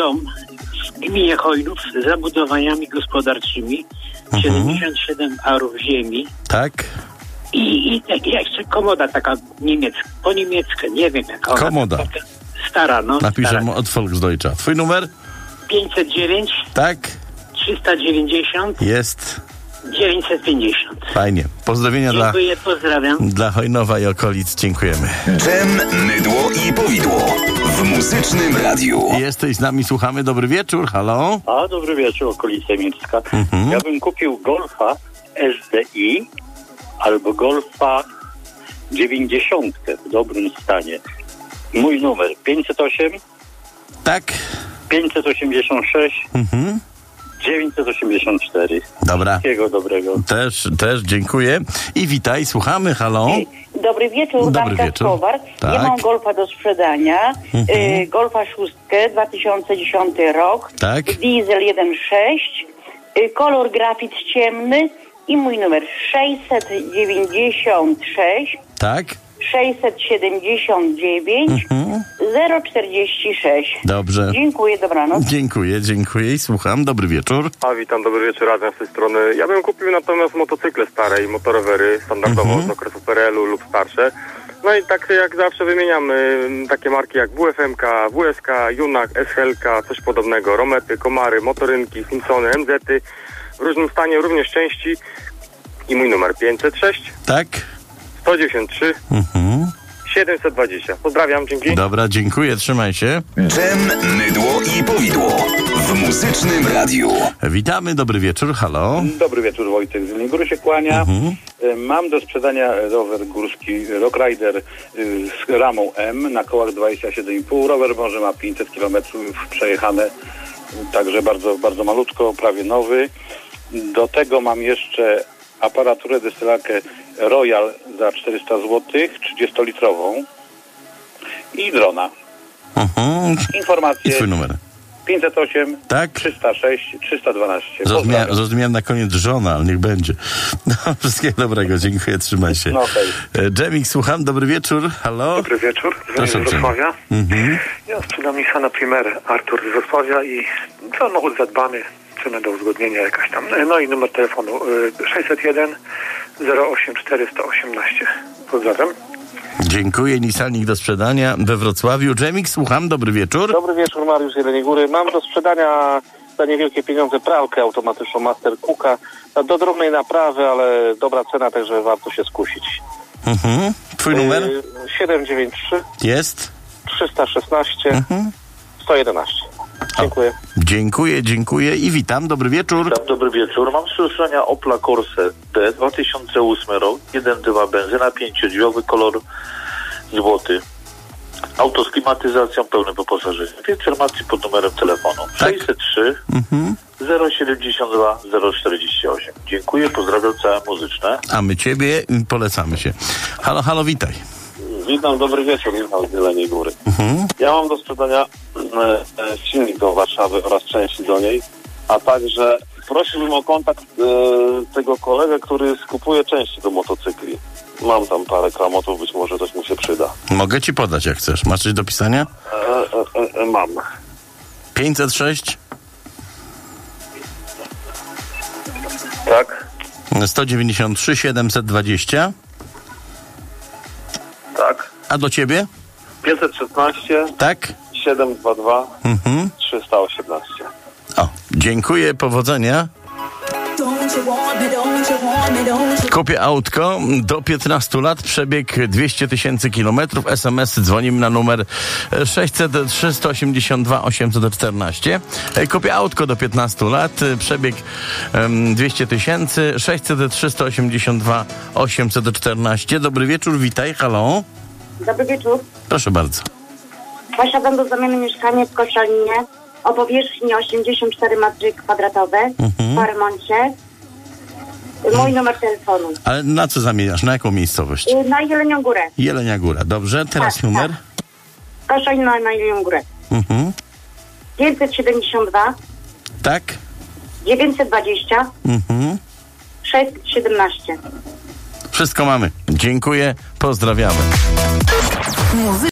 dom w gminie Chojnów z zabudowaniami gospodarczymi, 77 arów ziemi. Tak. I jeszcze komoda taka po niemiecka, nie wiem jaka. Komoda. Stara, no. Napiszę stara. mu od Volksdeutscha. Twój numer? 509. Tak. 390. Jest. 950. Fajnie. Pozdrowienia Pozdrawiam. dla Chojnowa i okolic. Dziękujemy. Dżem, mydło i powidło w Muzycznym Radiu. Jesteś z nami, słuchamy. Dobry wieczór, halo. Dobry wieczór, okolice Mińska. Ja bym kupił Golfa SDI albo Golfa 90 w dobrym stanie. Mój numer 508 Tak. 586 984. Dobra. Wszystkiego dobrego. Też dziękuję. I witaj, słuchamy, halo. Dobry wieczór, Dobry Danka wieczór. Skowar. Tak. Ja mam Golfa do sprzedania. Golfa 6, 2010 rok. Tak. Diesel 1.6. Kolor grafit ciemny. I mój numer 696 Tak. 679 046. Dobrze. Dziękuję, dobranoc. Dziękuję i słucham. Dobry wieczór. Witam, dobry wieczór, razem z tej strony. Ja bym kupił natomiast motocykle stare i motorowery standardowo z okresu PRL-u lub starsze. No i tak jak zawsze wymieniamy takie marki jak WFMK, WSK, Junak, SHLK, coś podobnego, Romety, Komary, Motorynki, Simpsony, MZ-y w różnym stanie, również części. I mój numer 506 Tak. 193 720. Pozdrawiam, dzięki. Dobra, dziękuję, trzymaj się. Dżem, mydło i powidło w Muzycznym Radiu. Witamy, dobry wieczór, halo. Dobry wieczór, Wojtek z Jeleniej Góry się kłania. Mam do sprzedania rower górski Rock Rider z ramą M na kołach 27,5. Rower może ma 500 km przejechane, także bardzo, bardzo malutko, prawie nowy. Do tego mam jeszcze aparaturę destylarkę Royal za 400 zł, 30-litrową i drona. Informacje. I twój numer? 508 Tak? 306 312. Zrozumiałem na koniec żona, ale niech będzie. No, wszystkiego dobrego, dziękuję, trzymaj się. No, hej. Dżemik, słucham, dobry wieczór, halo. Dobry wieczór, z Wrocławia. Ja sprzedam Nissana Primer, Artur z Wrocławia i samochód zadbany, cena do uzgodnienia jakaś tam. No i numer telefonu 601 08 418. Pozdrawiam. Dziękuję, Nissanik do sprzedania we Wrocławiu. Dżemik, słucham, dobry wieczór. Dobry wieczór, Mariusz z Jeleniej Góry. Mam do sprzedania za niewielkie pieniądze pralkę automatyczną Master Cooka. Do drobnej naprawy, ale dobra cena, także warto się skusić. Twój numer? 793 Jest? 316 111. Dziękuję. Dziękuję i witam, dobry wieczór. Dobry wieczór. Mam sprzedania Opla Corsa D 2008 rok, 1.2 benzyna, 5-drzwiowy, kolor złoty. Auto z klimatyzacją, pełnym wyposażeniem. Informacji pod numerem telefonu 603 072 048. Dziękuję, pozdrawiam całe muzyczne. A my ciebie polecamy się. Halo, witaj. Witam, dobry wieczór, Michał z Jeleniej Góry. Ja mam do sprzedania silnik do Warszawy oraz części do niej, a także prosiłbym o kontakt tego kolegę, który skupuje części do motocykli. Mam tam parę klamotów, być może coś mu się przyda. Mogę ci podać, jak chcesz. Masz coś do pisania? Mam. 506 Tak. 193 720. Tak. A do ciebie? 516 Tak. 722 318. O, dziękuję, powodzenia. Kupię autko do 15 lat, przebieg 200 000 kilometrów, SMS, dzwonimy na numer 600 382 814. Kupię autko do 15 lat, przebieg 200 000, 600 382 814. Dobry wieczór, witaj, halo. Dobry wieczór. Proszę bardzo. Posiadam do zamiany mieszkanie w Koszalinie o powierzchni 84 metry kwadratowe po remoncie. Mój numer telefonu. Ale na co zamieniasz? Na jaką miejscowość? Na Jelenią Górę. Jelenia Góra, dobrze. Teraz numer? Tak. Koszalina na Jelenią Górę. 572 Tak. 920 617. Wszystko mamy. Dziękuję, pozdrawiamy.